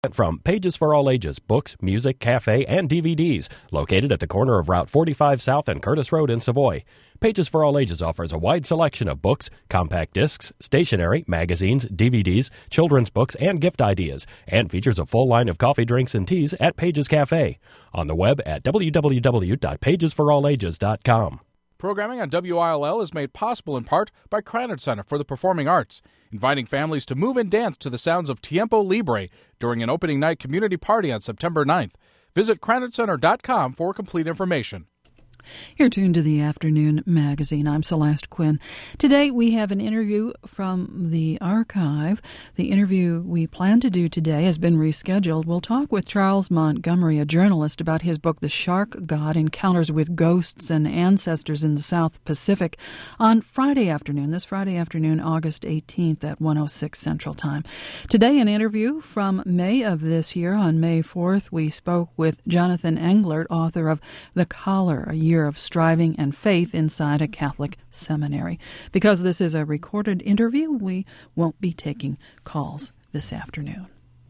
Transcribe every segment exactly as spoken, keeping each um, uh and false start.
From Pages for All Ages, books, music, cafe, and D V Ds, located at the corner of Route forty-five South and Curtis Road in Savoy. Pages for All Ages offers a wide selection of books, compact discs, stationery, magazines, D V Ds, children's books, and gift ideas, and features a full line of coffee, drinks, and teas at Pages Cafe. On the web at w w w dot pages for all ages dot com. Programming on W I L L is made possible in part by Krannert Center for the Performing Arts, inviting families to move and dance to the sounds of Tiempo Libre during an opening night community party on September ninth. Visit krannert center dot com for complete information. You're tuned to the Afternoon Magazine. I'm Celeste Quinn. Today we have an interview from the archive. The interview we plan to do today has been rescheduled. We'll talk with Charles Montgomery, a journalist, about his book, The Shark God, Encounters with Ghosts and Ancestors in the South Pacific, on Friday afternoon, this Friday afternoon, August eighteenth at one oh six Central Time. Today, an interview from May of this year. On May fourth, we spoke with Jonathan Englert, author of The Collar, a year of striving and faith inside a Catholic seminary. Because this is a recorded interview, we won't be taking calls this afternoon.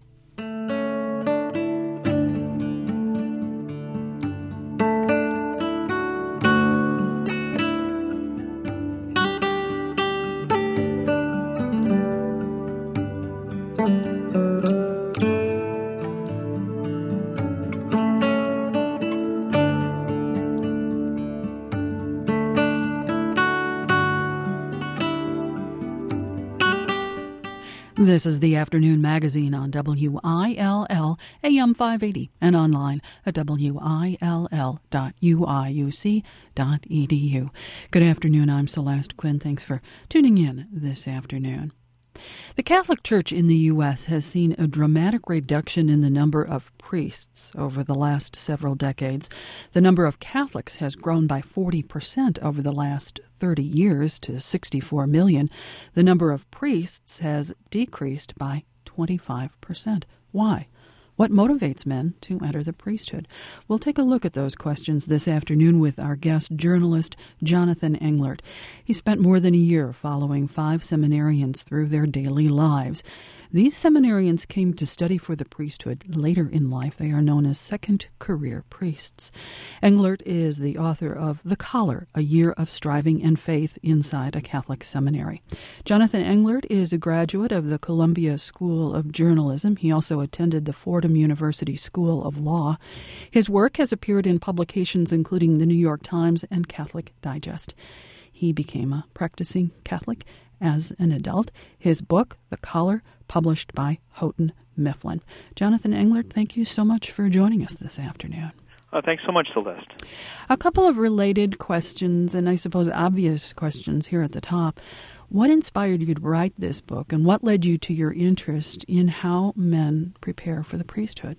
This is the Afternoon Magazine on W I L L, A M five eighty, and online at W I L L dot U I U C dot E D U. Good afternoon, I'm Celeste Quinn. Thanks for tuning in this afternoon. The Catholic Church in the U S has seen a dramatic reduction in the number of priests over the last several decades. The number of Catholics has grown by forty percent over the last thirty years to sixty-four million. The number of priests has decreased by twenty-five percent. Why? What motivates men to enter the priesthood? We'll take a look at those questions this afternoon with our guest journalist, Jonathan Englert. He spent more than a year following five seminarians through their daily lives. These seminarians came to study for the priesthood later in life. They are known as second career priests. Englert is the author of The Collar, A Year of Striving and Faith Inside a Catholic Seminary. Jonathan Englert is a graduate of the Columbia School of Journalism. He also attended the Fordham University School of Law. His work has appeared in publications including the New York Times and Catholic Digest. He became a practicing Catholic as an adult. His book, The Collar, published by Houghton Mifflin. Jonathan Englert, thank you so much for joining us this afternoon. Uh, thanks so much, Celeste. A couple of related questions, and I suppose obvious questions here at the top. What inspired you to write this book, and what led you to your interest in how men prepare for the priesthood?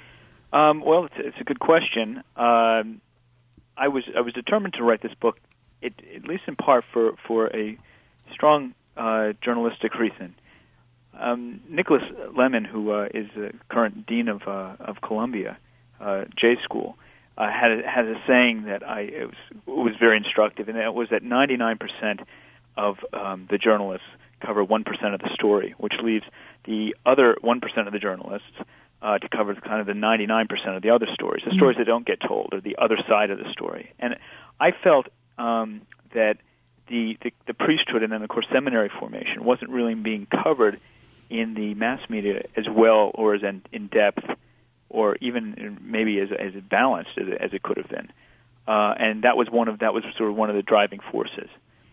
Um, well, it's, it's a good question. Um, I was I was determined to write this book, it, at least in part for, for a strong uh, journalistic reason. Um, Nicholas Lemon, who uh, is the current dean of uh, of Columbia uh, J School, uh, had a, had a saying that I it was it was very instructive, and it was that ninety-nine percent of um, the journalists cover one percent of the story, which leaves the other one percent of the journalists uh, to cover kind of the ninety-nine percent of the other stories, the stories that don't get told, or the other side of the story. And I felt um, that the, the the priesthood and then, of course, seminary formation wasn't really being covered in the mass media as well, or as in, in depth, or even maybe as as balanced as, as it could have been. Uh, and that was one of that was sort of one of the driving forces.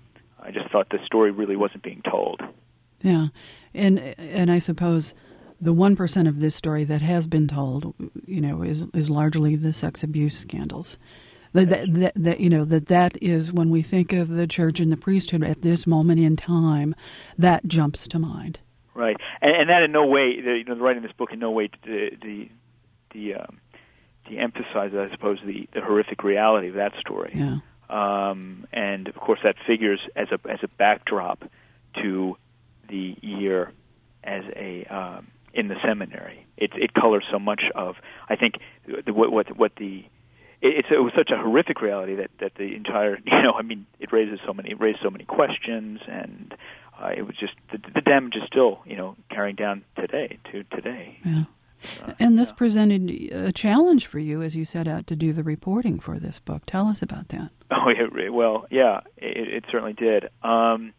I just thought the story really wasn't being told. Yeah, and and I suppose the one percent of this story that has been told, you know, is is largely the sex abuse scandals. That, that, that, that you know that that is, when we think of the church and the priesthood at this moment in time, that jumps to mind. Right, and, and that in no way, you know, writing this book in no way the the the, um, the emphasize, I suppose, the, the horrific reality of that story. Yeah. Um, and of course, that figures as a as a backdrop to the year as a um, in the seminary. It it colors so much of, I think, the, what what what the it, it's it was such a horrific reality that, that the entire, you know, I mean, it raises so many it raised so many questions, and uh, it was just the, the damage is still, you know, carrying down today to today. Yeah. Uh, and this yeah. presented a challenge for you as you set out to do the reporting for this book. Tell us about that. Oh, yeah, well, yeah, it, it certainly did. Um,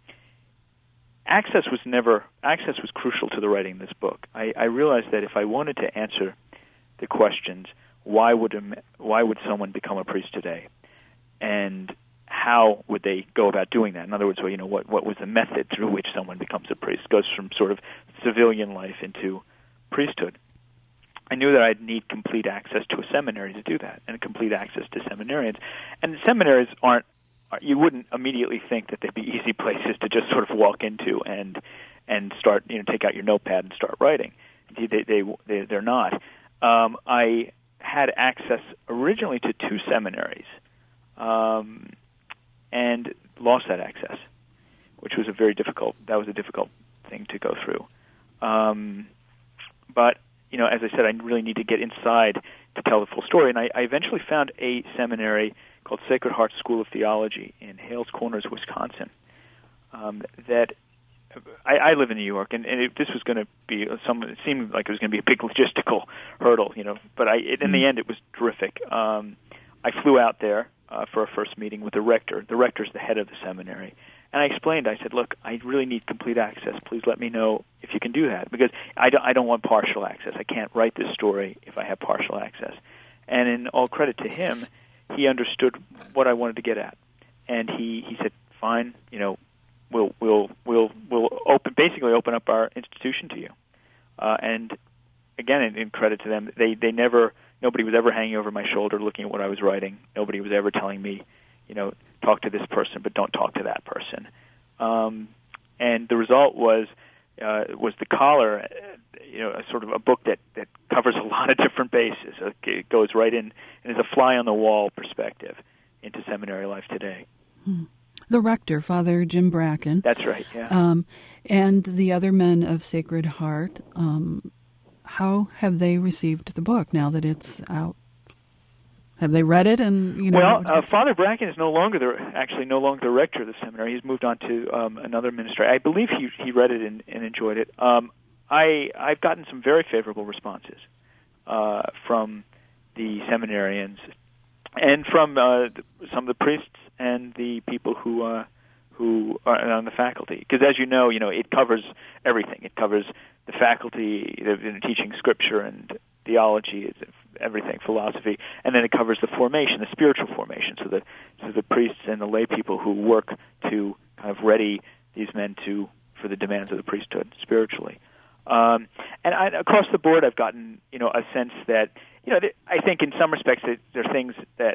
access was never access was crucial to the writing of this book. I, I realized that if I wanted to answer the questions, why would a, why would someone become a priest today, and how would they go about doing that? In other words, well, you know, what what was the method through which someone becomes a priest, goes from sort of civilian life into priesthood? I knew that I'd need complete access to a seminary to do that, and complete access to seminarians. And the seminaries aren't, you wouldn't immediately think that they'd be easy places to just sort of walk into and and start, you know, take out your notepad and start writing. They, they, they, they're not. Um, I had access originally to two seminaries, um, and lost that access, which was a very difficult, that was a difficult thing to go through. Um, but you know, as I said, I really need to get inside to tell the full story. And I, I eventually found a seminary called Sacred Heart School of Theology in Hales Corners, Wisconsin. Um, that I, I live in New York, and, and it, this was going to be some. It seemed like it was going to be a big logistical hurdle, you know. But I, it, in the end, it was terrific. Um, I flew out there uh, for a first meeting with the rector. The rector is the head of the seminary. And I explained, I said, look, I really need complete access. Please let me know if you can do that, because I don't, I don't want partial access. I can't write this story if I have partial access. And in all credit to him, he understood what I wanted to get at. And he, he said, fine, you know, we'll we'll we'll we'll open basically open up our institution to you. Uh, and again, in, in credit to them, they, they never nobody was ever hanging over my shoulder looking at what I was writing. Nobody was ever telling me, you know, talk to this person, but don't talk to that person. Um, and the result was uh, was The Collar, uh, you know, a sort of a book that, that covers a lot of different bases. It goes right in and is a fly-on-the-wall perspective into seminary life today. Hmm. The rector, Father Jim Bracken. That's right, yeah. Um, and the other men of Sacred Heart, um, how have they received the book now that it's out? Have they read it? And you know, well, uh, Father Bracken is no longer the actually no longer the rector of the seminary. He's moved on to um, another ministry. I believe he he read it and, and enjoyed it. Um, I I've gotten some very favorable responses uh, from the seminarians and from uh, some of the priests and the people who uh, who are on the faculty. Because as you know, you know it covers everything. It covers the faculty, the, the teaching scripture and theology, everything, philosophy, and then it covers the formation, the spiritual formation, so the so the priests and the lay people who work to kind of ready these men to for the demands of the priesthood spiritually. Um, and I, across the board, I've gotten you know a sense that you know I think in some respects that there are things that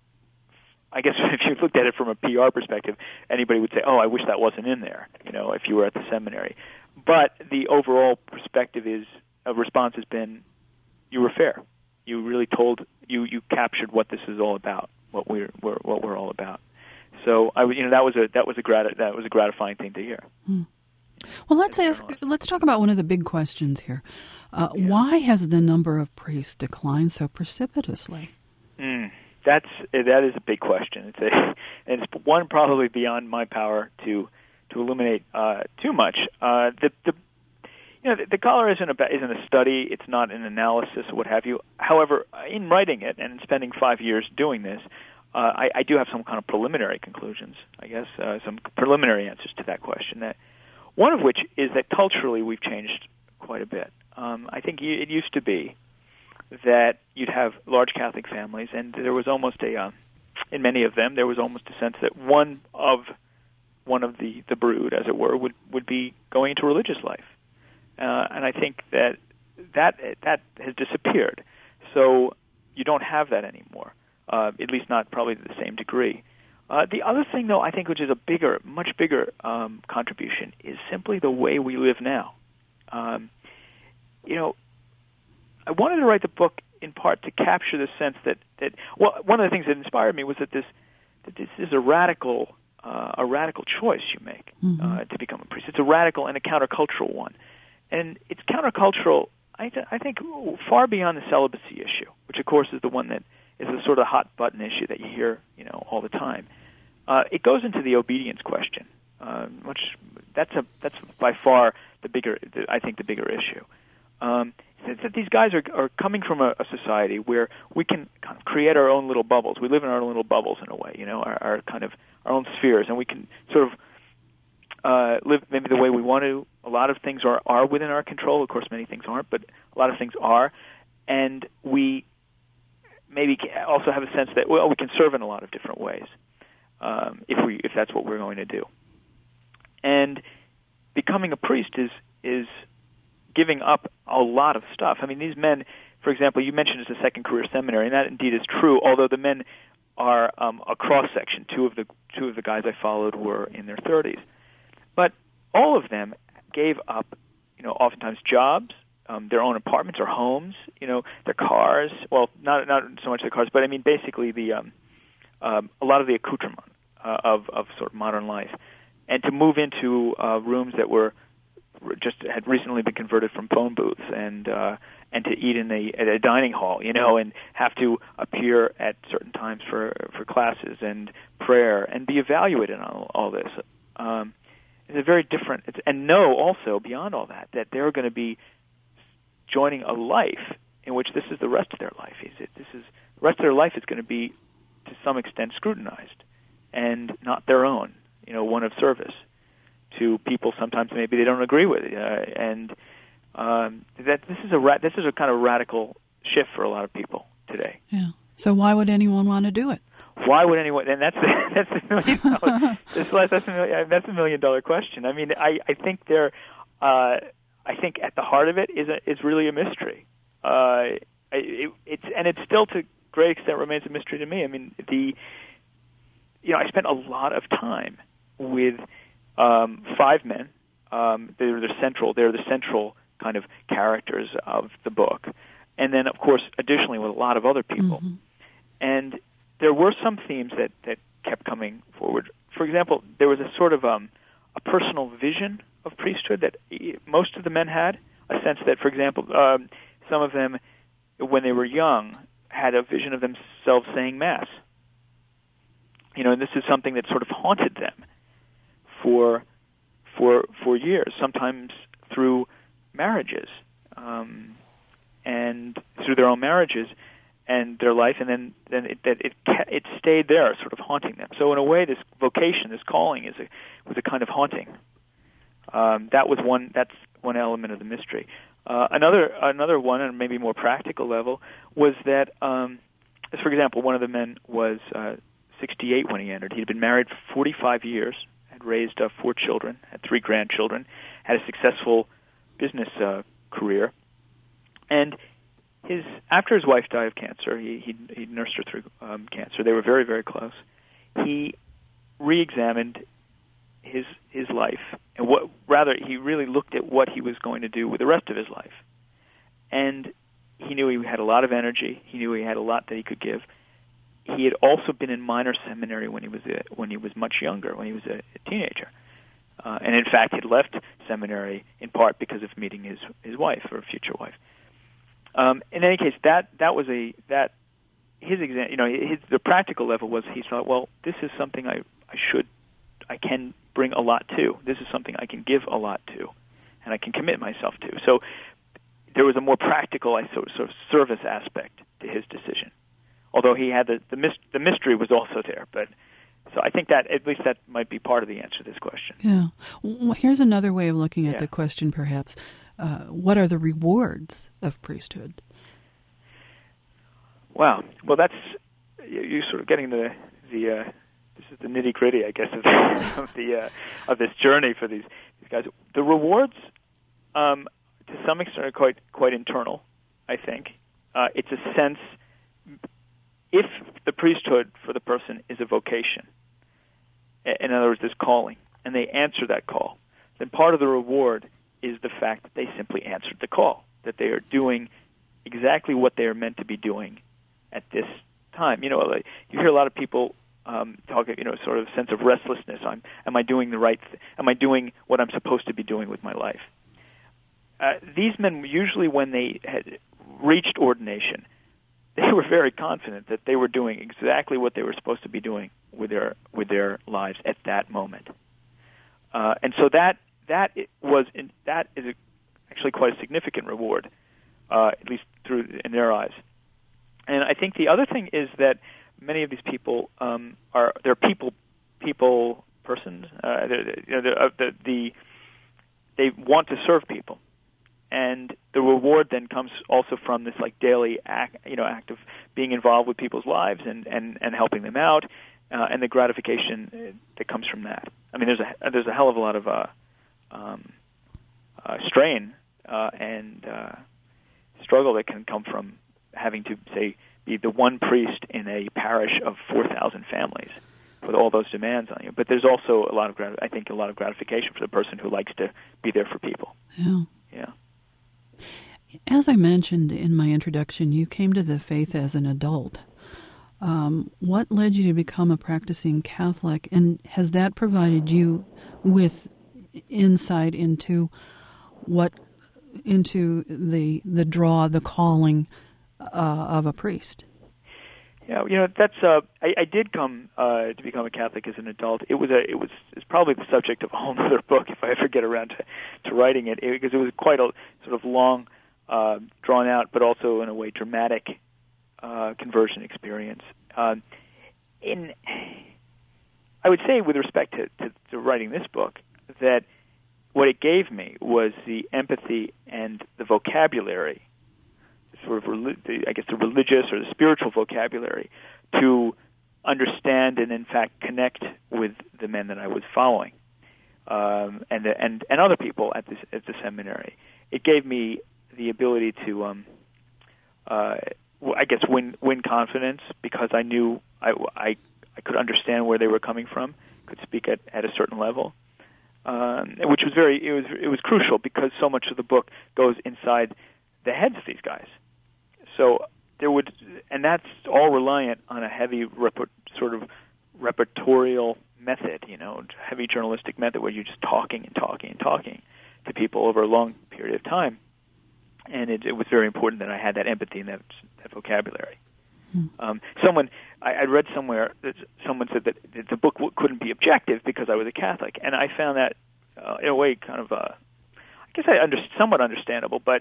I guess if you looked at it from a P R perspective, anybody would say, "Oh, I wish that wasn't in there." You know, if you were at the seminary, but the overall perspective is a response has been, you were fair. You really told you you captured what this is all about, what we're, we're what we're all about. So I you know that was a that was a grat that was a gratifying thing to hear. Hmm. Well, let's ask. Let's talk about one of the big questions here. Uh, yeah. Why has the number of priests declined so precipitously? Mm, that's that is a big question. It's a and it's one probably beyond my power to to illuminate uh, too much. Uh, the the You know, the, the Collar isn't a isn't a study. It's not an analysis or what have you. However, in writing it and in spending five years doing this, uh, I, I do have some kind of preliminary conclusions. I guess uh, some preliminary answers to that question. That one of which is that culturally we've changed quite a bit. Um, I think it used to be that you'd have large Catholic families, and there was almost a uh, in many of them there was almost a sense that one of one of the, the brood, as it were, would would be going into religious life. Uh, and I think that that that has disappeared. So you don't have that anymore, uh, at least not probably to the same degree. Uh, the other thing, though, I think which is a bigger, much bigger um, contribution is simply the way we live now. Um, you know, I wanted to write the book in part to capture the sense that, that well, one of the things that inspired me was that this that this is a radical uh, a radical choice you make mm-hmm. uh, to become a priest. It's a radical and a countercultural one. And it's countercultural, I, th- I think, far beyond the celibacy issue, which, of course, is the one that is the sort of hot-button issue that you hear, you know, all the time. Uh, it goes into the obedience question, uh, which that's a that's by far the bigger, the, I think, the bigger issue. Um, that these guys are, are coming from a, a society where we can kind of create our own little bubbles. We live in our own little bubbles in a way, you know, our, our kind of our own spheres, and we can sort of uh, live maybe the way we want to. A lot of things are, are within our control. Of course, many things aren't, but a lot of things are. And we maybe also have a sense that, well, we can serve in a lot of different ways um, if we if that's what we're going to do. And becoming a priest is is giving up a lot of stuff. I mean, these men, for example, you mentioned it's a second career seminary, and that indeed is true, although the men are um, a cross-section. Two of the two of the guys I followed were in their thirties. But all of them gave up, you know, oftentimes jobs, um, their own apartments or homes, you know, their cars. Well, not not so much the cars, but I mean basically the um, um, a lot of the accoutrement uh, of, of sort of modern life, and to move into uh, rooms that were just had recently been converted from phone booths, and uh, and to eat in a at a dining hall, you know, and have to appear at certain times for for classes and prayer and be evaluated on all, all this. Um, it's a very different, it's, and know also beyond all that that they're going to be joining a life in which this is the rest of their life. Is it? This is the rest of their life is going to be to some extent scrutinized, and not their own, you know, one of service to people sometimes maybe they don't agree with, uh, and um, that this is a ra- this is a kind of radical shift for a lot of people today. Yeah. So why would anyone want to do it? Why would anyone? And that's the, that's the million dollar that's, that's a million, that's a million dollar question. I mean, I I think there, uh, I think at the heart of it is a, is really a mystery. Uh, it, it's and it still to a great extent remains a mystery to me. I mean, the you know I spent a lot of time with Um, five men. Um, they're the central. They're the central kind of characters of the book, and then, of course, additionally with a lot of other people. Mm-hmm. And there were some themes that, that kept coming forward. For example, there was a sort of um, a personal vision of priesthood that most of the men had. A sense that, for example, um, some of them, when they were young, had a vision of themselves saying Mass. You know, and this is something that sort of haunted them for for for years, sometimes through marriages, um, and through their own marriages and their life, and then then it that it it stayed there, sort of haunting them. So in a way, this vocation, this calling, is a was a kind of haunting. Um, that was one. That's one element of the mystery. Uh, another another one, on maybe more practical level, was that, um, as for example, one of the men was uh, sixty-eight when he entered. He'd been married for forty-five years. Had raised uh, four children, had three grandchildren, had a successful business uh, career, and his after his wife died of cancer, he he, he nursed her through um, cancer. They were very very close. He re-examined his his life, and what rather he really looked at what he was going to do with the rest of his life, and he knew he had a lot of energy. He knew he had a lot that he could give. He had also been in minor seminary when he was a, when he was much younger, when he was a, a teenager, uh, and in fact, had left seminary in part because of meeting his his wife or future wife. Um, in any case, that that was a that his exam, you know, his, the practical level was he thought, well, this is something I I should I can bring a lot to. This is something I can give a lot to, and I can commit myself to. So there was a more practical, I sort of, sort of service aspect to his decision. Although he had the the, myst- the mystery was also there, but so I think that at least that might be part of the answer to this question. Yeah. Well, here's another way of looking at yeah. the question, perhaps. Uh, what are the rewards of priesthood? Wow. Well, that's you're sort of getting the the uh, this is the nitty gritty, I guess, of the of, the, uh, of this journey for these these guys. The rewards, um, to some extent, are quite quite internal. I think uh, it's a sense. If the priesthood for the person is a vocation, in other words, this calling, and they answer that call, then part of the reward is the fact that they simply answered the call, that they are doing exactly what they are meant to be doing at this time. You know, like, you hear a lot of people um, talk, you know, sort of a sense of restlessness. I'm, am I doing the right? Th- am I doing what I'm supposed to be doing with my life? Uh, these men, usually when they had reached ordination, they were very confident that they were doing exactly what they were supposed to be doing with their with their lives at that moment, uh, and so that that was in, that is a, actually quite a significant reward uh, at least through in their eyes. And I think the other thing is that many of these people um, are they're people people persons. Uh, they're, you know, they're, uh, the, the they want to serve people, and the reward then comes also from this like daily act, you know, act of being involved with people's lives and, and, and helping them out, uh, and the gratification that comes from that. I mean, there's a there's a hell of a lot of uh, um, uh, strain uh, and uh, struggle that can come from having to say be the one priest in a parish of four thousand families with all those demands on you. But there's also a lot of grat- I think a lot of gratification for the person who likes to be there for people. Yeah. Yeah. As I mentioned in my introduction, you came to the faith as an adult. Um, what led you to become a practicing Catholic, and has that provided you with insight into what into the the draw, the calling uh, of a priest? Yeah, you know that's. Uh, I, I did come uh, to become a Catholic as an adult. It was a. It was. It's probably the subject of a whole other book if I ever get around to, to writing it, it, because it was quite a sort of long, uh, drawn out, but also in a way dramatic uh, conversion experience. Uh, in, I would say, with respect to, to, to writing this book, that what it gave me was the empathy and the vocabulary, sort of, the, I guess, the religious or the spiritual vocabulary to understand and, in fact, connect with the men that I was following, um, and the, and and other people at this at the seminary. It gave me the ability to, um, uh, I guess, win win confidence because I knew I, I I could understand where they were coming from, could speak at, at a certain level. Um, which was very, it was it was crucial because so much of the book goes inside the heads of these guys. So there would, and that's all reliant on a heavy rep, sort of repertorial method, you know, heavy journalistic method where you're just talking and talking and talking to people over a long period of time. And it, it was very important that I had that empathy and that, that vocabulary. Hmm. Um, someone, I, I read somewhere that someone said that the book w- couldn't be objective because I was a Catholic, and I found that uh, in a way kind of, uh, I guess, I under, somewhat understandable, but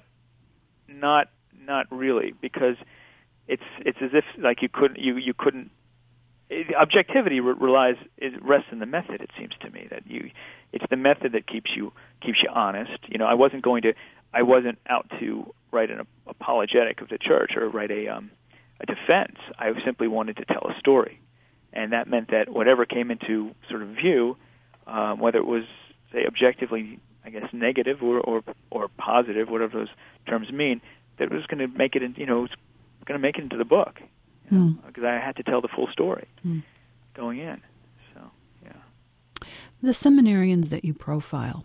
not not really, because it's it's as if like you couldn't you you couldn't. It, objectivity re- relies it rests in the method. It seems to me that you it's the method that keeps you keeps you honest. You know, I wasn't going to I wasn't out to write an apologetic of the church or write a um, a defense. I simply wanted to tell a story, and that meant that whatever came into sort of view, um, whether it was, say, objectively, I guess, negative or or, or positive, whatever those terms mean, that it was going to make it, in, you know, it was going to make it into the book, you know, because mm. I had to tell the full story mm. going in. So, yeah. The seminarians that you profile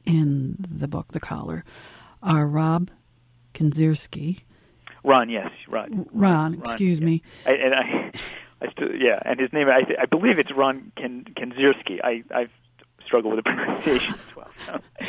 in the book, The Collar, are Rob Kinzierski. Ron, yes, Ron. Ron, Ron excuse yeah. me. I, and I, I still, yeah, and his name, I, I believe it's Ron Kinzierski. I, I've struggled with the pronunciation as well.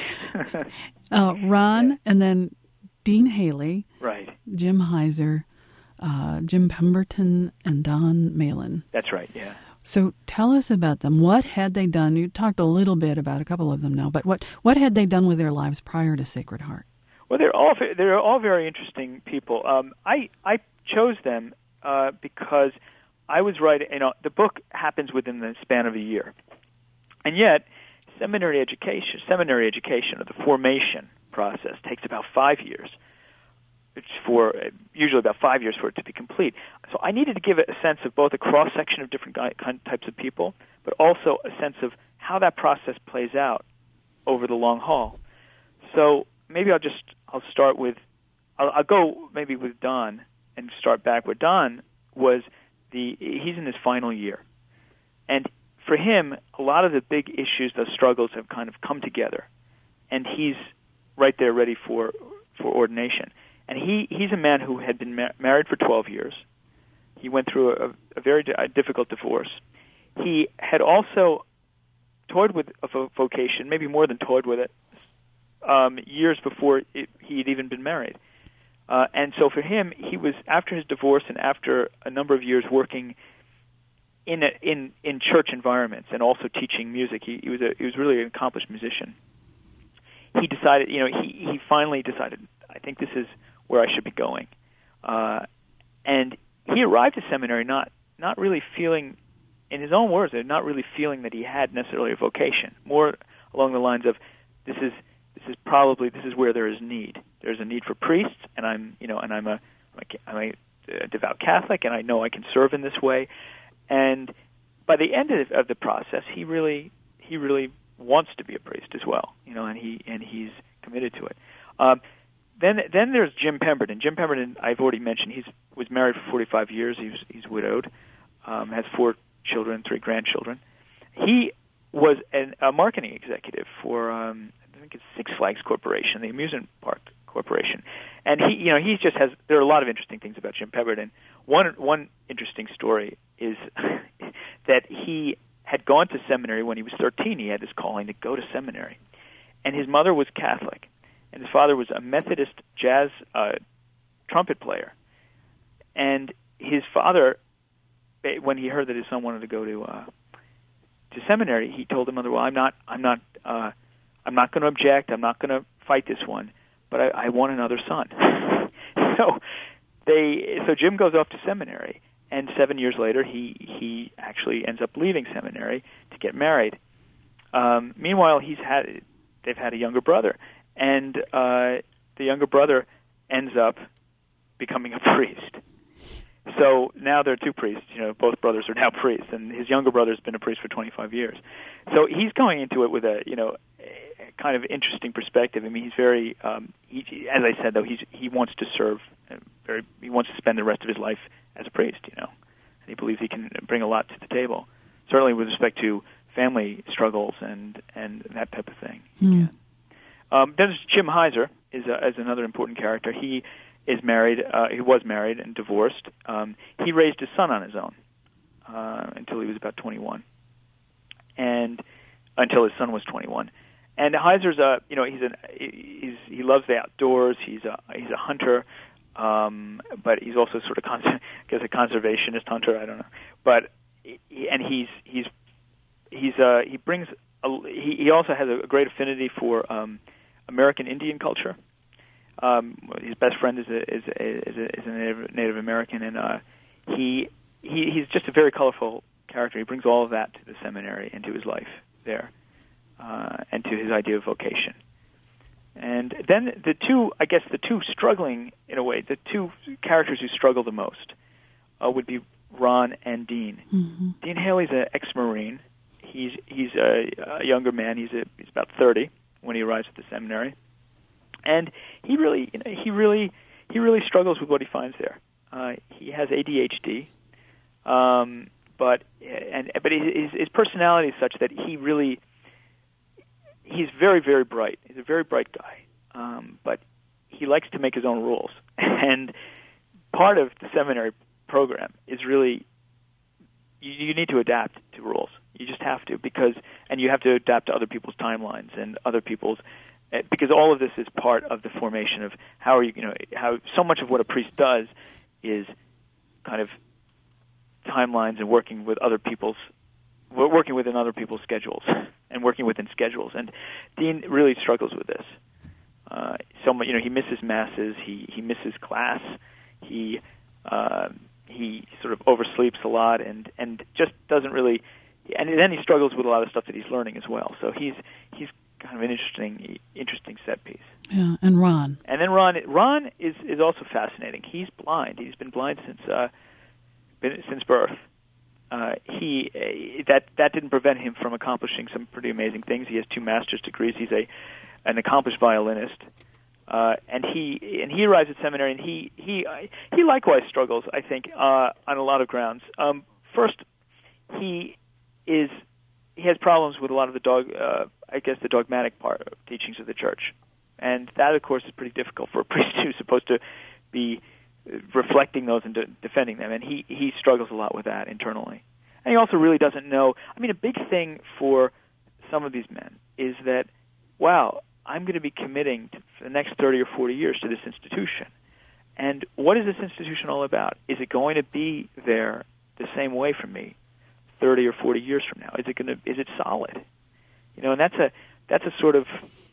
So. uh, Ron, yeah. And then Dean Haley, right? Jim Heiser, uh, Jim Pemberton, and Don Malin. That's right, yeah. So tell us about them. What had they done? You talked a little bit about a couple of them now, but what, what had they done with their lives prior to Sacred Heart? Well, they're all they're all very interesting people. Um, I I chose them uh, because I was writing. You know, the book happens within the span of a year, and yet seminary education, seminary education, or the formation process takes about five years. It's for usually about five years for it to be complete. So I needed to give it a sense of both a cross section of different types of people, but also a sense of how that process plays out over the long haul. So maybe I'll just I'll start with I'll, I'll go maybe with Don and start back where Don was. The he's in his final year, and for him, a lot of the big issues, those struggles, have kind of come together, and he's right there ready for for ordination. And he he's a man who had been mar- married for twelve years. He went through a, a very di- difficult divorce. He had also toyed with a vo- vocation, maybe more than toyed with it, um, years before it, he had even been married. Uh, and so for him, he was, after his divorce and after a number of years working in a, in in church environments and also teaching music, he, he was a he was really an accomplished musician. He decided, you know, he he finally decided, I think this is where I should be going. Uh, and he arrived at seminary not not really feeling, in his own words, not really feeling that he had necessarily a vocation. More along the lines of, this is this is probably this is where there is need. There's a need for priests, and I'm you know and I'm a I'm a, a devout Catholic, and I know I can serve in this way. And by the end of, of the process, he really he really wants to be a priest as well, you know, and he and he's committed to it. Um, then then there's Jim Pemberton. Jim Pemberton, I've already mentioned, he's was married for forty-five years. He's he's widowed, um, has four children, three grandchildren. He was an, a marketing executive for um, I think it's Six Flags Corporation, the amusement park corporation, and he you know he just has there are a lot of interesting things about Jim Pemberton. One one interesting story is that he had gone to seminary when he was thirteen. He had this calling to go to seminary, and his mother was Catholic, and his father was a Methodist jazz uh, trumpet player. And his father, when he heard that his son wanted to go to uh, to seminary, he told his mother, "Well, I'm not, I'm not, uh, I'm not going to object. I'm not going to fight this one, but I, I want another son." so they, so Jim goes off to seminary. And seven years later, he, he actually ends up leaving seminary to get married. Um, meanwhile, he's had they've had a younger brother, and uh, the younger brother ends up becoming a priest. So now there are two priests. You know, both brothers are now priests, and his younger brother's been a priest for twenty-five years. So he's going into it with a you know a kind of interesting perspective. I mean, he's very, um, he, as I said though, he's he wants to serve. Very, he wants to spend the rest of his life as a priest, you know, and he believes he can bring a lot to the table, certainly with respect to family struggles and, and that type of thing. Mm. Um, then there's Jim Heiser is, a, is another important character. He is married. Uh, he was married and divorced. Um, he raised his son on his own uh, until he was about twenty-one, and until his son was twenty-one. And Heiser's a, you know, he's an he's he loves the outdoors. He's a he's a hunter. Um, but he's also sort of, con- I guess, a conservationist hunter. I don't know, but he, and he's he's he's uh, he brings a, he, he also has a great affinity for um, American Indian culture. Um, his best friend is a is a, is a, is a Native, Native American, and uh, he he he's just a very colorful character. He brings all of that to the seminary and to his life there, uh, and to his idea of vocation. And then the two, I guess, the two struggling, in a way, the two characters who struggle the most uh, would be Ron and Dean. Mm-hmm. Dean Haley's an ex-Marine. He's he's a, a younger man. He's a, he's about thirty when he arrives at the seminary, and he really, you know, he really, he really struggles with what he finds there. Uh, he has A D H D, um, but and but his his personality is such that he really. He's very, very bright. He's a very bright guy, um, but he likes to make his own rules. And part of the seminary program is really you, you need to adapt to rules. You just have to, because and you have to adapt to other people's timelines and other people's because all of this is part of the formation of how are you you know how so much of what a priest does is kind of timelines and working with other people's working within other people's schedules. And working within schedules, and Dean really struggles with this. Uh, so you know, he misses masses, he he misses class, he uh, he sort of oversleeps a lot, and, and just doesn't really. And then he struggles with a lot of stuff that he's learning as well. So he's he's kind of an interesting interesting set piece. Yeah, and Ron. And then Ron Ron is is also fascinating. He's blind. He's been blind since uh, been, since birth. Uh, he uh, that that didn't prevent him from accomplishing some pretty amazing things. He has two master's degrees. He's a an accomplished violinist, uh, and he and he arrives at seminary, and he he he likewise struggles, I think, uh, on a lot of grounds. Um, first, he is he has problems with a lot of the dog, uh, I guess, the dogmatic part of teachings of the church, and that, of course, is pretty difficult for a priest who's supposed to be reflecting those and de- defending them, and he, he struggles a lot with that internally. And he also really doesn't know, I mean, a big thing for some of these men is that, wow, I'm going to be committing to for the next thirty or forty years to this institution. And what is this institution all about? Is it going to be there the same way for me thirty or forty years from now? Is it going to, is it solid? You know, and that's a, that's a sort of,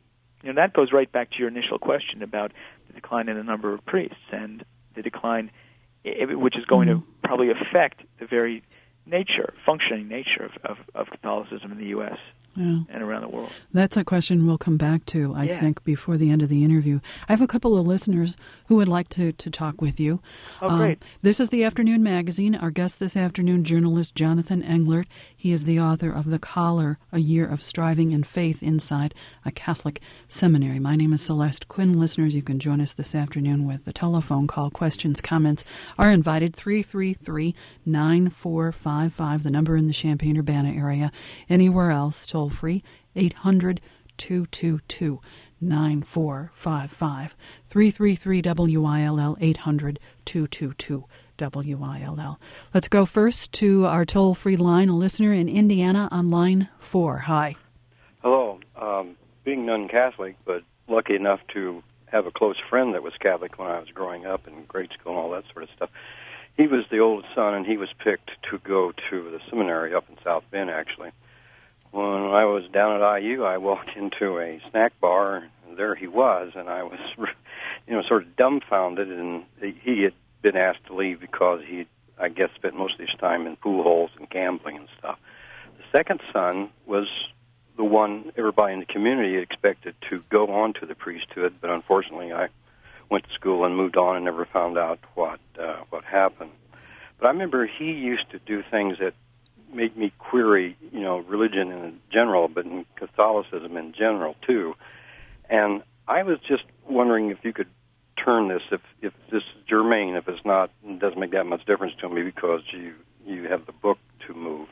you know, that goes right back to your initial question about the decline in the number of priests and the decline, which is going mm-hmm. to probably affect the very nature, functioning nature of, of, of Catholicism in the U S Yeah. and around the world. That's a question we'll come back to, I yeah. think, before the end of the interview. I have a couple of listeners who would like to, to talk with you. Oh, great. Um, this is the Afternoon Magazine. Our guest this afternoon, journalist Jonathan Englert. He is the author of The Collar, A Year of Striving and Faith Inside a Catholic Seminary. My name is Celeste Quinn. Listeners, you can join us this afternoon with the telephone call. Questions, comments are invited. three three three, nine four five five, the number in the Champaign-Urbana area. Anywhere else, toll free, eight hundred, two two two, nine four five five, three three three W I L L, eight hundred, two two two, W I L L. Let's go first to our toll-free line, a listener in Indiana on line four. Hi. Hello. Um, being non-Catholic, but lucky enough to have a close friend that was Catholic when I was growing up in grade school and all that sort of stuff. He was the oldest son, and he was picked to go to the seminary up in South Bend, actually. When I was down at I U, I walked into a snack bar, and there he was, and I was, you know, sort of dumbfounded, and he had been asked to leave because he, I guess, spent most of his time in pool halls and gambling and stuff. The second son was the one everybody in the community expected to go on to the priesthood, but unfortunately I went to school and moved on and never found out what uh, what happened. But I remember he used to do things that made me query, you know, religion in general, but in Catholicism in general, too. And I was just wondering if you could turn this, if, if this is germane, if it's not, it doesn't make that much difference to me because you, you have the book to move.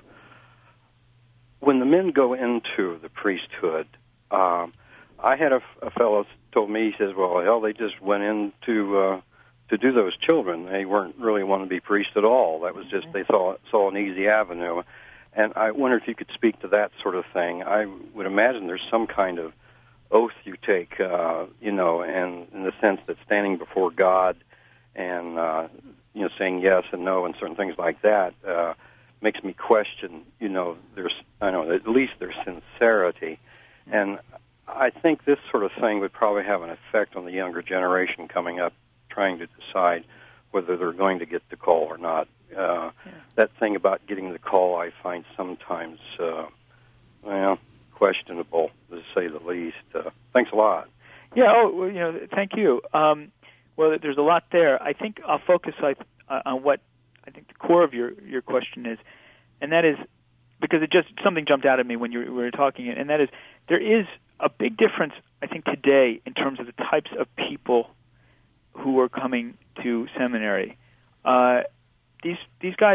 When the men go into the priesthood, um, I had a, a fellow told me, he says, well, hell, they just went in to, uh, to do those children. They weren't really wanting to be priests at all. That was just, they saw saw an easy avenue. And I wonder if you could speak to that sort of thing. I would imagine there's some kind of oath you take, uh, you know, and in the sense that standing before God and, uh, you know, saying yes and no and certain things like that uh, makes me question, you know, there's, I know, at least their sincerity. And I think this sort of thing would probably have an effect on the younger generation coming up, trying to decide whether they're going to get the call or not. Uh, yeah. That thing about getting the call I find sometimes, uh, well, questionable, to say the least. Uh, thanks a lot. Yeah, oh, well, you know, thank you. Um, well, there's a lot there. I think I'll focus uh, on what I think the core of your, your question is, and that is, because it just, something jumped out at me when you were talking, and that is, there is a big difference, I think, today in terms of the types of people who are coming to seminary. Uh, these these guys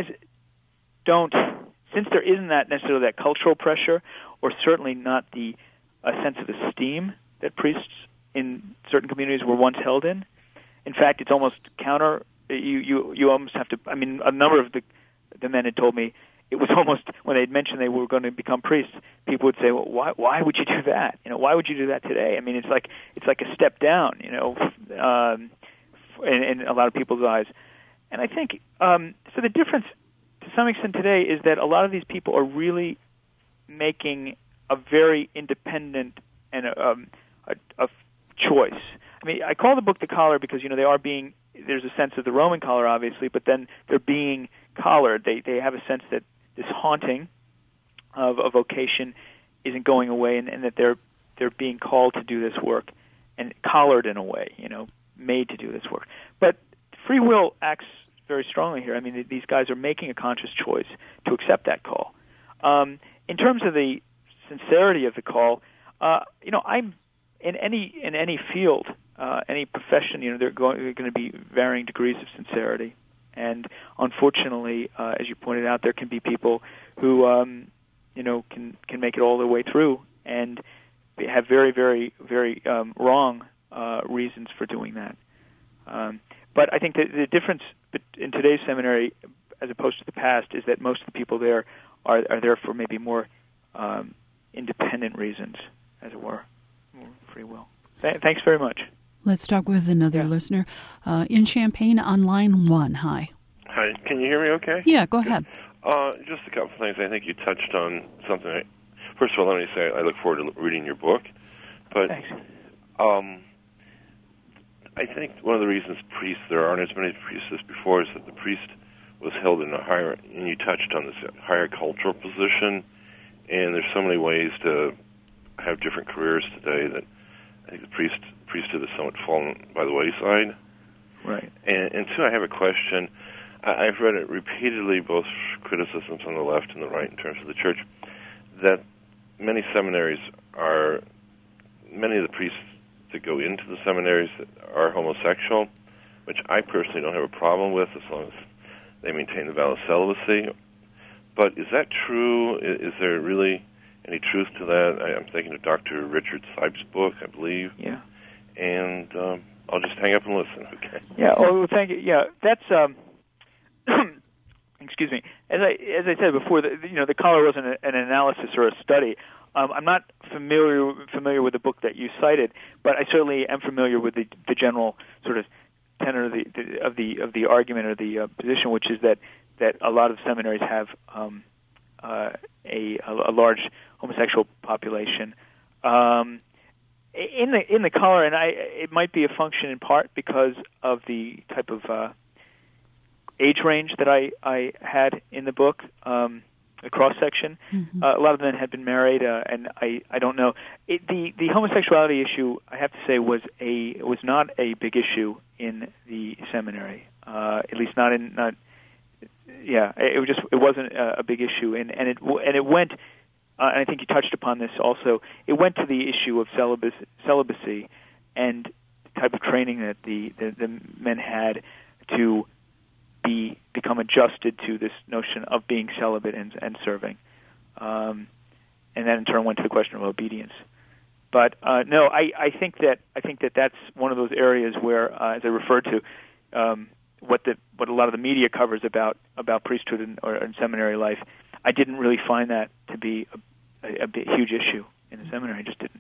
don't, since there isn't that necessarily that cultural pressure, or certainly not the uh, sense of esteem that priests in certain communities were once held in. In fact, it's almost counter. You you you almost have to. I mean, a number of the the men had told me it was almost when they'd mentioned they were going to become priests, people would say, "Well, why why would you do that? You know, why would you do that today?" I mean, it's like it's like a step down. You know. Um, In, in a lot of people's eyes. And I think, um, so the difference to some extent today is that a lot of these people are really making a very independent and a, um, a, a choice. I mean, I call the book The Collar because, you know, they are being, there's a sense of the Roman collar, obviously, but then they're being collared. They they have a sense that this haunting of a vocation isn't going away and, and that they're they're being called to do this work and collared in a way, you know, made to do this work. But free will acts very strongly here. I mean, these guys are making a conscious choice to accept that call. Um, in terms of the sincerity of the call, uh, you know, I'm in any in any field, uh, any profession. You know, there are going, there are going to be varying degrees of sincerity, and unfortunately, uh, as you pointed out, there can be people who, um, you know, can can make it all the way through and have very, very, very um, wrong Uh, reasons for doing that. Um, but I think that the difference in today's seminary, as opposed to the past, is that most of the people there are, are there for maybe more um, independent reasons, as it were, more free will. Th- thanks very much. Let's talk with another yeah. listener. Uh, in Champaign on line one. Hi. Hi. Can you hear me okay? Yeah, go ahead. Uh, just a couple of things. I think you touched on something. I, first of all, let me say I look forward to reading your book. But Thanks. Um, I think one of the reasons priests, there aren't as many priests as before, is that the priest was held in a higher, and you touched on this, higher cultural position, and there's so many ways to have different careers today that I think the priest priesthood has somewhat fallen by the wayside. Right. And, and two, I have a question. I, I've read it repeatedly, both criticisms on the left and the right in terms of the church, that many seminaries are, many of the priests that go into the seminaries are homosexual, which I personally don't have a problem with as long as they maintain the vow of celibacy. But is that true? Is, is there really any truth to that? I, I'm thinking of Doctor Richard Sipes' book, I believe. Yeah. And um, I'll just hang up and listen, okay? Yeah, oh, well, thank you. Yeah, that's, um, excuse me, as I as I said before, the, you know, the collar wasn't a, an analysis or a study. Um, I'm not familiar familiar with the book that you cited, but I certainly am familiar with the, the general sort of tenor of the, the of the of the argument or the uh, position, which is that, that a lot of seminaries have um, uh, a, a large homosexual population. Um, in the in the collar, and I, it might be a function in part because of the type of uh, age range that I, I had in the book. Um, The cross section. Mm-hmm. Uh, a lot of them had been married, uh, and I, I don't know. It, the the homosexuality issue, I have to say, was a was not a big issue in the seminary. Uh, at least not in not. Yeah, it was just it wasn't a, a big issue, and and it and it went. Uh, and I think you touched upon this also. It went to the issue of celibacy, celibacy and the type of training that the the, the men had to be become adjusted to this notion of being celibate and, and serving, um, and that in turn went to the question of obedience. But uh, no, I, I think that I think that that's one of those areas where, uh, as I referred to, um, what the what a lot of the media covers about about priesthood and, or and seminary life, I didn't really find that to be a, a, a big, huge issue in the seminary. I just didn't.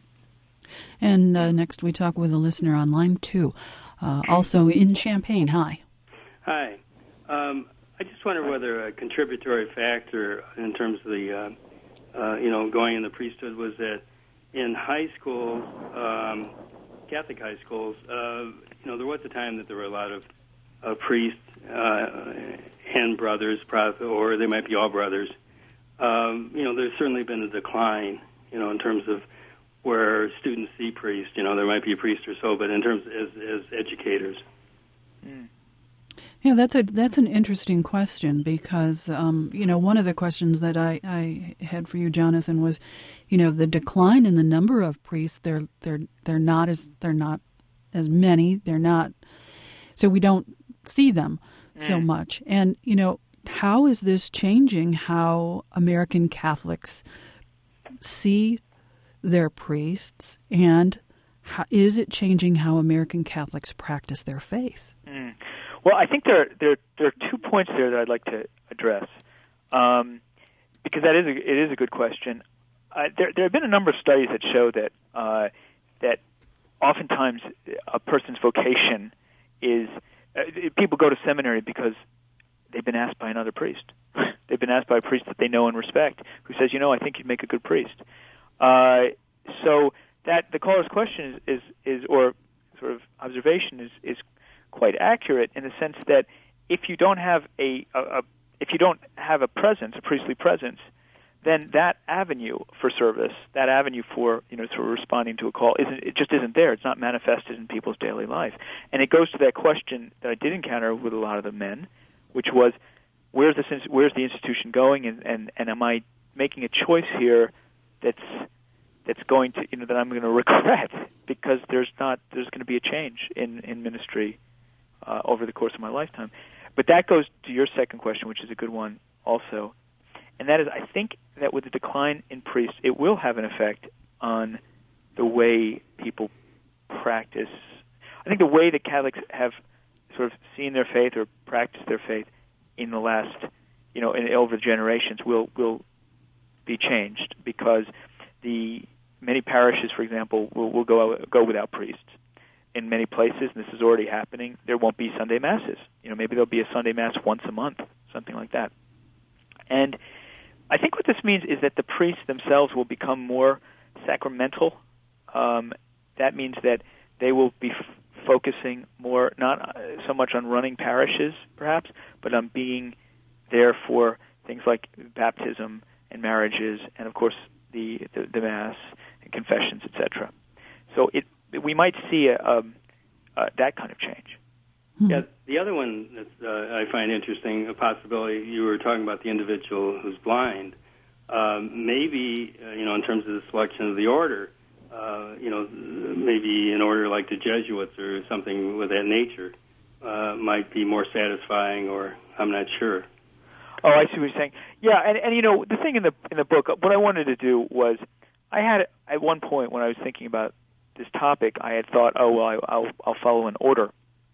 And uh, next we talk with a listener on line two, uh, also in Champaign. Hi. Hi. Um, I just wonder whether a contributory factor in terms of the, uh, uh, you know, going in the priesthood was that in high schools, um, Catholic high schools, uh, you know, there was a time that there were a lot of uh, priests uh, and brothers, or they might be all brothers. Um, you know, there's certainly been a decline, you know, in terms of where students see priests. You know, there might be a priest or so, but in terms as, as educators. Mm. Yeah, that's a that's an interesting question because um, you know, one of the questions that I, I had for you, Jonathan, was, you know, the decline in the number of priests. They're they're they're not as they're not as many. They're not, so we don't see them so mm. much. And you know, how is this changing how American Catholics see their priests, and how, is it changing how American Catholics practice their faith? Mm. Well, I think there, there there are two points there that I'd like to address, um, because that is a, it is a good question. Uh, there there have been a number of studies that show that uh, that oftentimes a person's vocation is uh, people go to seminary because they've been asked by another priest. They've been asked by a priest that they know and respect, who says, you know, I think you'd make a good priest. Uh, so that the caller's question is, is is or sort of observation is is. quite accurate in the sense that if you don't have a, a, a if you don't have a presence, a priestly presence, then that avenue for service, that avenue for you know sort of responding to a call, isn't it just isn't there. It's not manifested in people's daily life, and it goes to that question that I did encounter with a lot of the men, which was, where's this where's the institution going, and, and, and am I making a choice here that's that's going to you know that I'm going to regret because there's not there's going to be a change in in ministry. Uh, over the course of my lifetime. But that goes to your second question, which is a good one also. And that is, I think that with the decline in priests, it will have an effect on the way people practice. I think the way that Catholics have sort of seen their faith or practiced their faith in the last, you know, in, over generations will will be changed because the many parishes, for example, will, will go go without priests. In many places, and this is already happening, there won't be Sunday Masses. You know, maybe there'll be a Sunday Mass once a month, something like that. And I think what this means is that the priests themselves will become more sacramental, um, that means that they will be f- focusing more, not so much on running parishes, perhaps, but on being there for things like baptism and marriages, and of course the the, the Mass and confessions, et cetera. So it we might see a, um, uh, that kind of change. Hmm. Yeah, the other one that uh, I find interesting, a possibility, you were talking about the individual who's blind. Um, maybe, uh, you know, in terms of the selection of the order, uh, you know, maybe an order like the Jesuits or something with that nature uh, might be more satisfying, or I'm not sure. Oh, I see what you're saying. Yeah, and, and you know, the thing in the in the book, what I wanted to do was, I had at one point when I was thinking about this topic, I had thought, oh well, I, I'll I'll follow an order,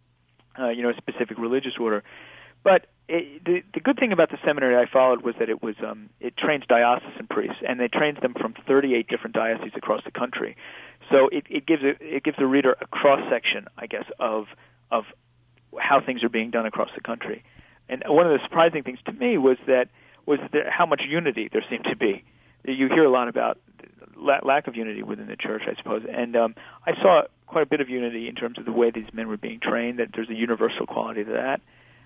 uh, you know, a specific religious order. But it, the the good thing about the seminary I followed was that it was um, it trains diocesan priests, and they trains them from thirty-eight different dioceses across the country. So it, it gives a, it gives the reader a cross section, I guess, of of how things are being done across the country. And one of the surprising things to me was that was there, how much unity there seemed to be. You hear a lot about la- lack of unity within the church, I suppose, and um, I saw quite a bit of unity in terms of the way these men were being trained. That there's a universal quality to that,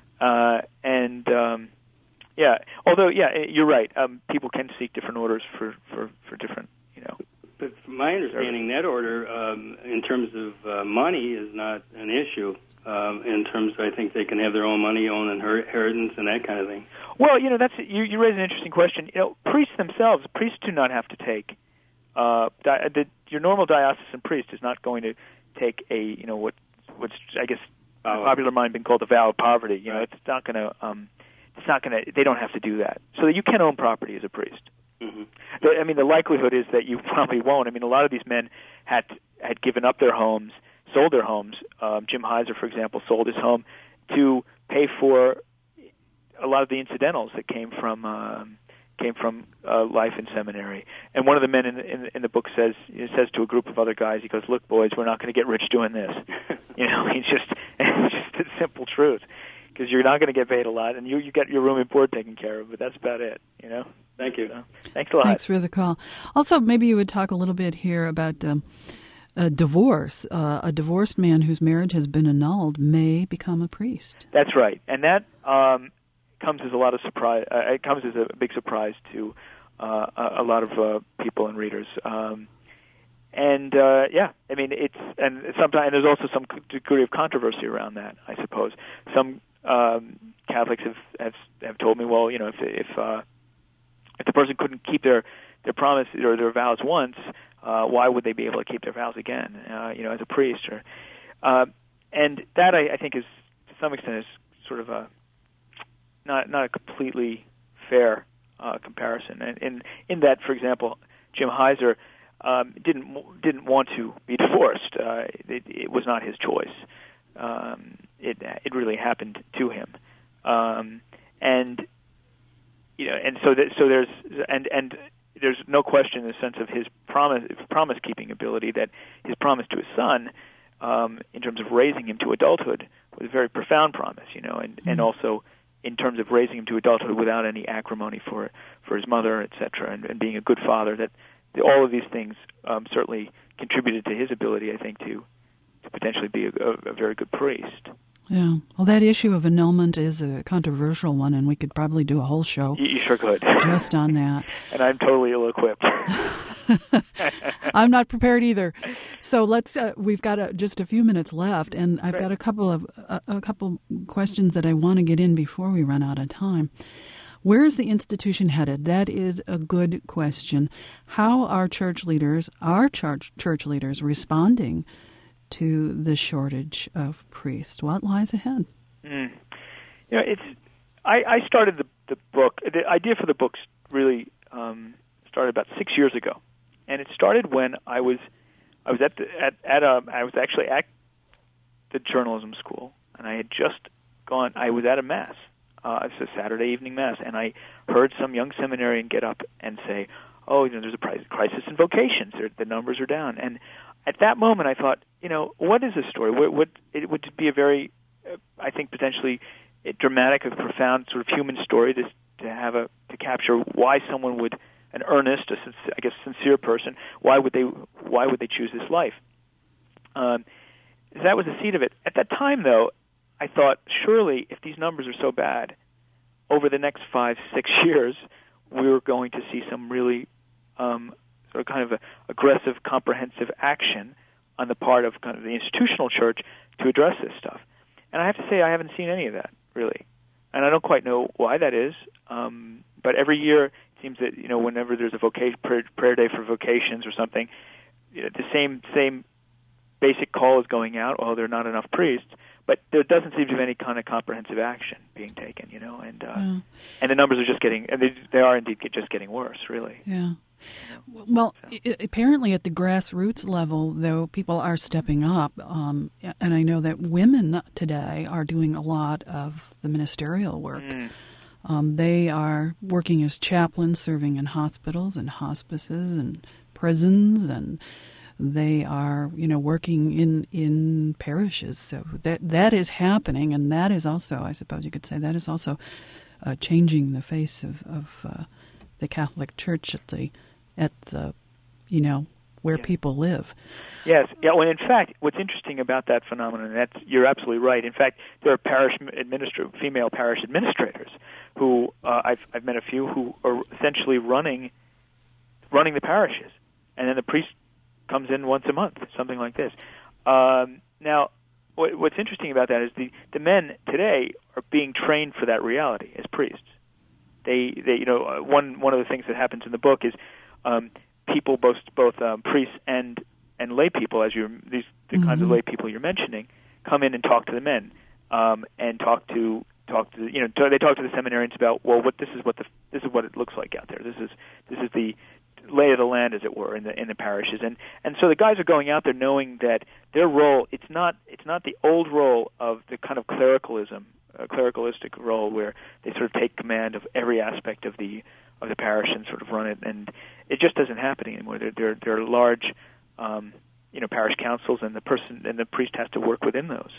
uh, and um, yeah. Although, yeah, you're right. Um, people can seek different orders for, for, for different, you know. But from my understanding, that order, um, in terms of uh, money, is not an issue. Um, in terms of, I think they can have their own money, own inheritance, and that kind of thing. Well, you know, that's you, you raise an interesting question. You know, priests themselves, priests do not have to take, uh, di- the, your normal diocesan priest is not going to take a, you know, what, what's, I guess, in oh. popular mind been called a vow of poverty. You know, it's not going to, um, it's not going to, they don't have to do that. So that you can own property as a priest. Mm-hmm. The, I mean, the likelihood is that you probably won't. I mean, a lot of these men had had given up their homes, sold their homes. Um, Jim Heiser, for example, sold his home to pay for a lot of the incidentals that came from um, came from uh, life in seminary. And one of the men in, in, in the book says he says to a group of other guys, he goes, "Look, boys, we're not going to get rich doing this." You know, he's just it's just the simple truth, because you're not going to get paid a lot, and you you get your room and board taken care of, but that's about it. You know. Thank you. So, thanks a lot. Thanks for the call. Also, maybe you would talk a little bit here about um, a divorce. Uh, a divorced man whose marriage has been annulled may become a priest. That's right, and that um, comes as a lot of surprise. Uh, it comes as a big surprise to uh, a, a lot of uh, people and readers. Um, and uh, yeah, I mean, it's and sometimes there's also some degree of controversy around that, I suppose. Some um, Catholics have, have have told me, well, you know, if if uh, if the person couldn't keep their their promise or their vows once, uh, why would they be able to keep their vows again? Uh, you know, as a priest, or uh, and that I, I think is to some extent is sort of a not not a completely fair uh, comparison. And in in that, for example, Jim Heiser um, didn't didn't want to be divorced. Uh, it, it was not his choice. Um, it it really happened to him, um, and. You know, and so that, so there's and and there's no question in the sense of his promise promise keeping ability that his promise to his son, um, in terms of raising him to adulthood, was a very profound promise. You know, and, mm-hmm. and also in terms of raising him to adulthood without any acrimony for for his mother, et cetera, and, and being a good father. That the, all of these things um, certainly contributed to his ability, I think, to to potentially be a, a, a very good priest. Yeah. Well, that issue of annulment is a controversial one, and we could probably do a whole show. You, you sure could. Just on that. And I'm totally ill-equipped. I'm not prepared either. So let's. Uh, we've got a, just a few minutes left, and I've Great. got a couple of a, a couple questions that I want to get in before we run out of time. Where is the institution headed? That is a good question. How are church leaders, our church church leaders, responding to the shortage of priests? What lies ahead? Mm. You know, it's. I, I started the the book. The idea for the book really um, started about six years ago, and it started when I was I was at the, at at a, I was actually at the journalism school, and I had just gone. I was at a mass. Uh, it's a Saturday evening mass, and I heard some young seminarian get up and say, "Oh, you know, there's a crisis in vocations. The numbers are down." And at that moment, I thought, you know, what is this story? What, what it would be a very, uh, I think, potentially a dramatic, a profound sort of human story to to have a to capture why someone would, an earnest, a, I guess, sincere person, why would they why would they choose this life? Um, that was the seed of it. At that time, though, I thought, surely, if these numbers are so bad, over the next five, six years, we were going to see some really um, sort of kind of a aggressive, comprehensive action on the part of kind of the institutional church to address this stuff. And I have to say, I haven't seen any of that, really. And I don't quite know why that is. Um, but every year, it seems that, you know, whenever there's a vocation, prayer, prayer day for vocations or something, you know, the same same basic call is going out, oh, there are not enough priests, but there doesn't seem to be any kind of comprehensive action being taken, you know, and uh, yeah. and the numbers are just getting, and they, they are indeed just getting worse, really. Yeah. Well, so. I- apparently at the grassroots level, though, people are stepping up, um, and I know that women today are doing a lot of the ministerial work. Mm. Um, they are working as chaplains, serving in hospitals and hospices and prisons, and they are, you know, working in, in parishes. So that that is happening, and that is also, I suppose you could say, that is also uh, changing the face of, of uh, the Catholic Church at the, at the, you know, where yes. people live. Yes. Yeah. Well, in fact, what's interesting about that phenomenon, that's, you're absolutely right. In fact, there are parish administra- female parish administrators who uh, I've I've met a few who are essentially running running the parishes, and then the priest comes in once a month, something like this. Um, now, what, what's interesting about that is the, the men today are being trained for that reality as priests. They, they, you know, uh, one one of the things that happens in the book is um, people, both both um, priests and and lay people, as you these the mm-hmm. kinds of lay people you're mentioning, come in and talk to the men um, and talk to talk to you know to, they talk to the seminarians about, well, what this is what the this is what it looks like out there. This is this is the lay of the land, as it were, in the in the parishes, and and so the guys are going out there knowing that their role, it's not it's not the old role of the kind of clericalism, uh, clericalistic role where they sort of take command of every aspect of the of the parish and sort of run it, and it just doesn't happen anymore. There there, there are large, um, you know, parish councils, and the person and the priest has to work within those,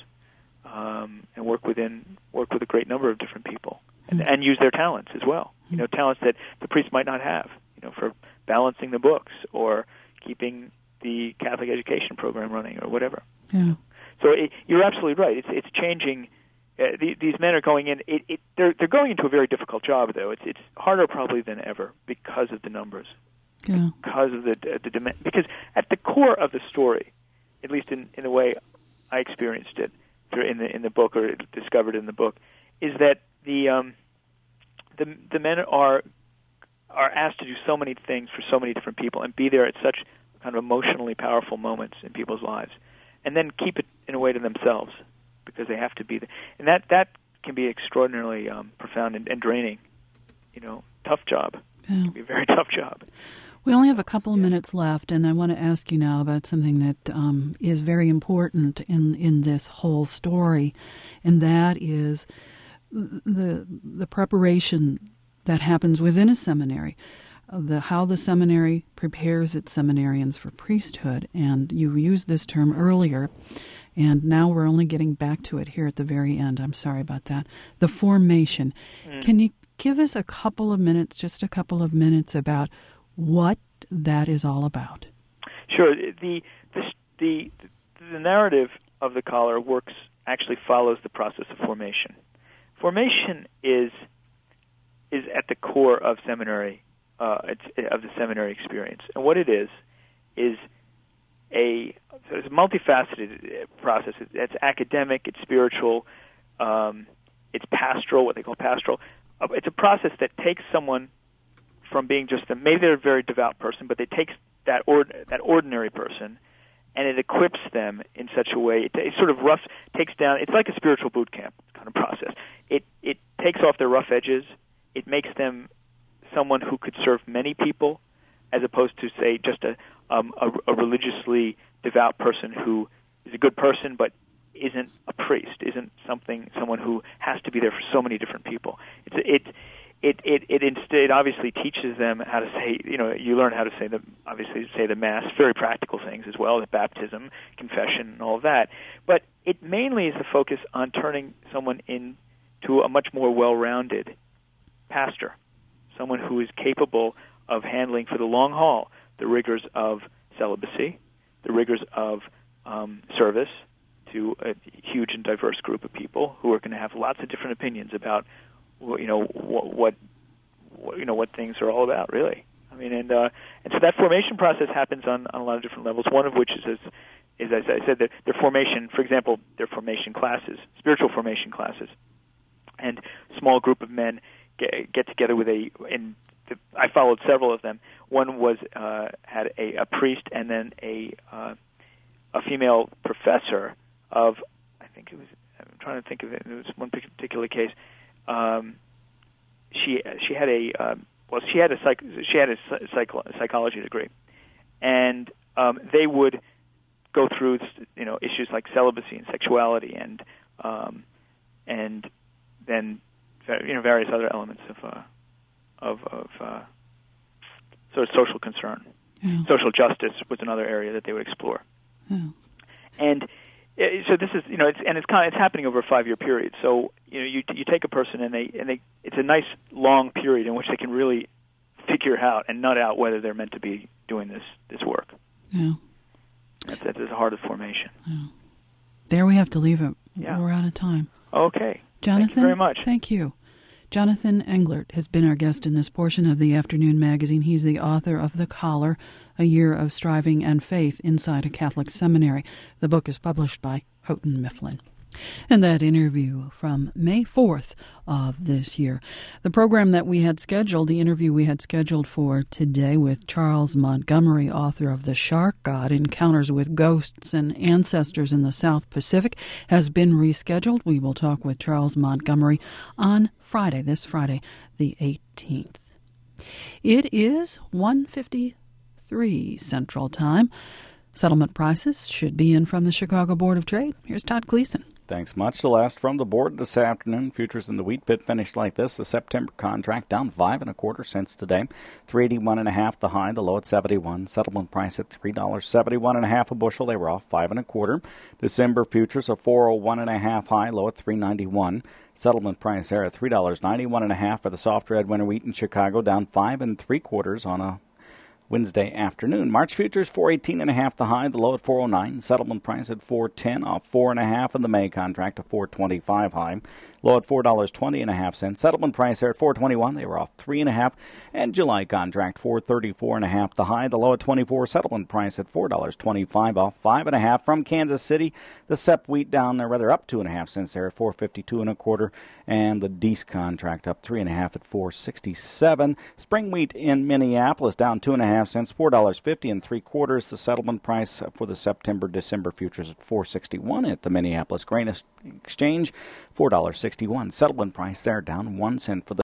um, and work within work with a great number of different people, and, and use their talents as well. You know, talents that the priest might not have. You know, for balancing the books or keeping the Catholic education program running or whatever. Yeah. So it, you're absolutely right. It's it's changing. Uh, the, these men are going in. It, it, they're they're going into a very difficult job, though. It's it's harder probably than ever because of the numbers. Yeah. Because of the the demand. Because at the core of the story, at least in, in the way I experienced it in the in the book or discovered in the book, is that the um, the the men are. are asked to do so many things for so many different people and be there at such kind of emotionally powerful moments in people's lives, and then keep it in a way to themselves because they have to be there. And that, that can be extraordinarily um, profound and, and draining. You know, tough job. Yeah. It can be a very tough job. We only have a couple of minutes left, and I want to ask you now about something that um, is very important in, in this whole story, and that is the the preparation that happens within a seminary, uh, the how the seminary prepares its seminarians for priesthood. And you used this term earlier, and now we're only getting back to it here at the very end. I'm sorry about that. The formation. Mm. Can you give us a couple of minutes, just a couple of minutes, about what that is all about? Sure. The the the, the narrative of the collar works actually follows the process of formation. Formation is is at the core of seminary, uh, it's, of the seminary experience. And what it is, is a, it's a multifaceted process. It's academic, it's spiritual, um, it's pastoral, what they call pastoral. Uh, it's a process that takes someone from being just a, maybe they're a very devout person, but it takes that ord, that ordinary person, and it equips them in such a way, it, it sort of rough, takes down, it's like a spiritual boot camp kind of process. It it takes off their rough edges. It makes them someone who could serve many people, as opposed to, say, just a, um, a, a religiously devout person who is a good person but isn't a priest, isn't something someone who has to be there for so many different people. It's it it it it instead obviously teaches them how to say, you know, you learn how to say the obviously say the Mass, very practical things as well, the baptism, confession, and all of that. But it mainly is the focus on turning someone into a much more well-rounded pastor, someone who is capable of handling for the long haul the rigors of celibacy, the rigors of um, service to a huge and diverse group of people who are going to have lots of different opinions about, you know, what, what, what you know, what things are all about, really. I mean, and uh, and so that formation process happens on, on a lot of different levels. One of which is, is, is as I said, their, their formation. For example, their formation classes, spiritual formation classes, and a small group of men get, get together with a. And the, I followed several of them. One was uh, had a, a priest and then a uh, a female professor of. I think it was. I'm trying to think of it. It was one particular case. Um, she she had a. Um, Well, she had a psych, she had a psych, psychology degree, and um, they would go through you know issues like celibacy and sexuality, and um, and then you know various other elements of uh, of, of uh, sort of social concern. Yeah. Social justice was another area that they would explore, Yeah. and uh, so this is you know it's and it's kind of, it's happening over a five year period. So you know you you take a person and they and they it's a nice long period in which they can really figure out and nut out whether they're meant to be doing this this work. Yeah. That's at the heart of formation. Yeah. There we have to leave it. Yeah. We're out of time. Okay. Jonathan, thank you very much. Thank you. Jonathan Englert has been our guest in this portion of the Afternoon Magazine. He's the author of The Collar, A Year of Striving and Faith Inside a Catholic Seminary. The book is published by Houghton Mifflin. And that interview from May fourth of this year. The program that we had scheduled, the interview we had scheduled for today with Charles Montgomery, author of The Shark God, Encounters with Ghosts and Ancestors in the South Pacific, has been rescheduled. We will talk with Charles Montgomery on Friday, this Friday, the eighteenth. It is one fifty-three Central Time. Settlement prices should be in from the Chicago Board of Trade. Here's Todd Gleason. Thanks much. The last from the board this afternoon. Futures in the wheat pit finished like this. The September contract down five and a quarter cents today. three eighty-one and a half the high, the low at seventy-one. Settlement price at three dollars seventy-one and a half a bushel. They were off five and a quarter. December futures a four oh one and a half high, low at three ninety-one. Settlement price there at three dollars ninety-one and a half for the soft red winter wheat in Chicago, down five and three quarters on a Wednesday afternoon. March futures four eighteen and a half the high, the low at four oh nine. Settlement price at four ten, off four and a half, and the May contract at four twenty-five high, low at four dollars twenty and a half cents. Settlement price there at four twenty-one. They were off three and a half, and July contract four thirty-four and a half the high, the low at twenty-four. Settlement price at four dollars twenty-five, off five and a half. From Kansas City, the S E P wheat down there, rather up two and a half cents there at four fifty-two and a quarter, and the Deese contract up three and a half at four sixty-seven. Spring wheat in Minneapolis down two and a half cents, four dollars fifty and three quarters. The settlement price for the September-December futures at four sixty-one at the Minneapolis Grain Exchange, four dollars sixty-one. Settlement price there down one cent for the